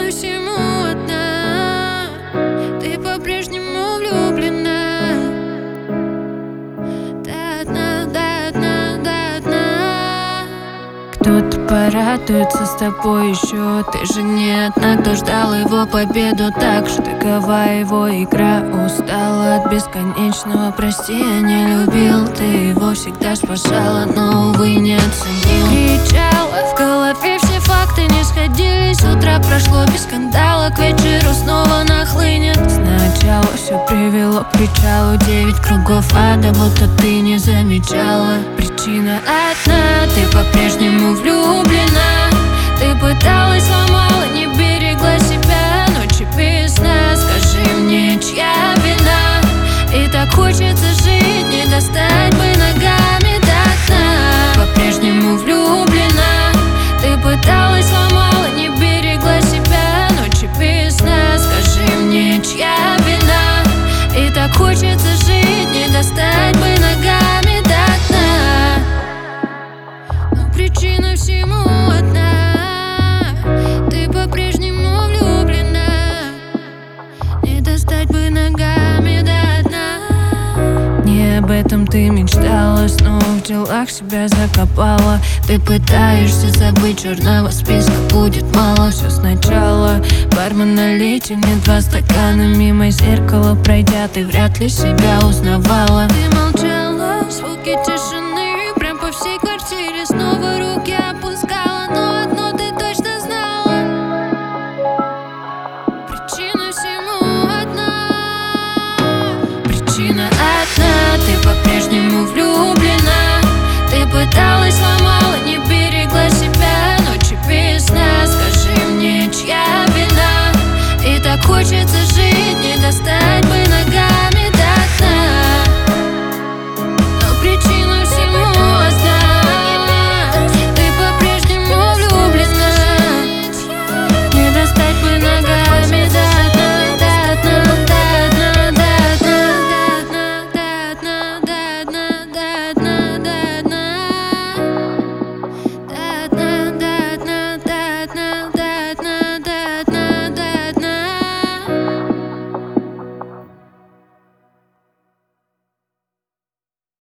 причина всему одна: ты по-прежнему влюблена. До дна, до дна, до дна. Кто-то порадуется с тобой еще. Ты же не одна, кто ждал его победу. Так же такова его игра. Устала от бесконечного прости, я не любил. Ты его всегда спасала, но, увы, не оценил. Кричала, в голове все факты не сходились. Утро прошло без скандала, к вечеру снова нахлынет. Сначала все привело к причалу, 9 кругов ада, будто ты не замечала. Причина одна: ты по-прежнему влюблена. Ты пыталась, сломала, не берегла себя. Ночи без сна, скажи мне, чья вина? И так хочется жить, не достать бы ногами до дна. По-прежнему влюблена. Ты пыталась, сломала, не берегла себя. Ночи без сна, скажи мне, чья вина? И так хочется жить, не достать бы ногами до дна. Но причина всему одна: ты по-прежнему влюблена. Не достать бы ногами до дна. Не об этом ты мечтала, снова в делах себя закопала. Ты пытаешься забыть, черного списка будет мало. Все сначала. Бармен, налейте мне 2 стакана. Мимо зеркала пройдя, ты вряд ли себя узнавала. Ты молчала, звуки тишины